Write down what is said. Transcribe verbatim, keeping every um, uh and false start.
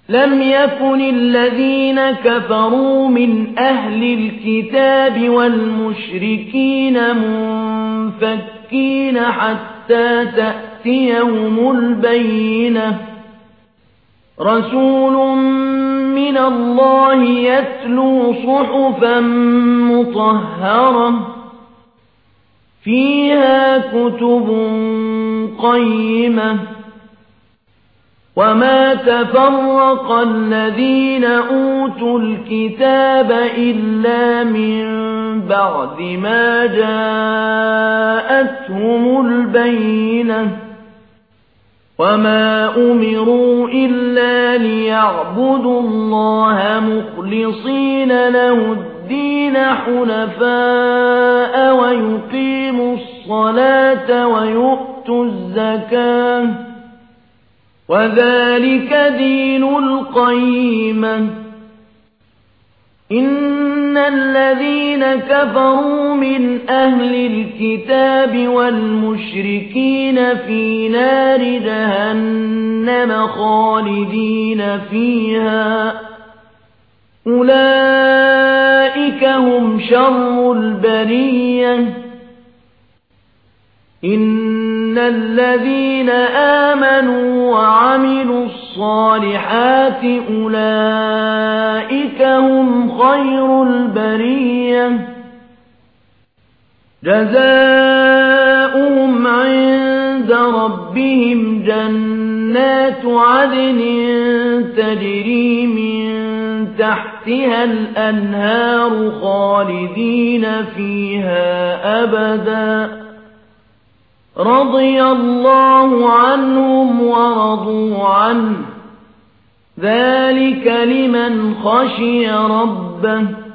لم يكن الذين كفروا من أهل الكتاب والمشركين منفكين حتى تأتيهم البينة رسول من الله يتلو صحفا مطهرة فيها كتب قيمة وما تفرق الذين أوتوا الكتاب إلا من بعد ما جاءتهم البينة وما أمروا إلا ليعبدوا الله مخلصين له الدين حنفاء ويقيموا الصلاة ويؤتوا الزكاة وذلك دين القيمة إن الذين كفروا من أهل الكتاب والمشركين في نار جهنم خالدين فيها أولئك هم شر البرية إن الذين آمنوا وعملوا الصالحات أولئك هم خير البرية جزاؤهم عند ربهم جنات عدن تجري من تحتها الأنهار خالدين فيها أبداً رضي الله عنهم ورضوا عنه ذلك لمن خشي ربه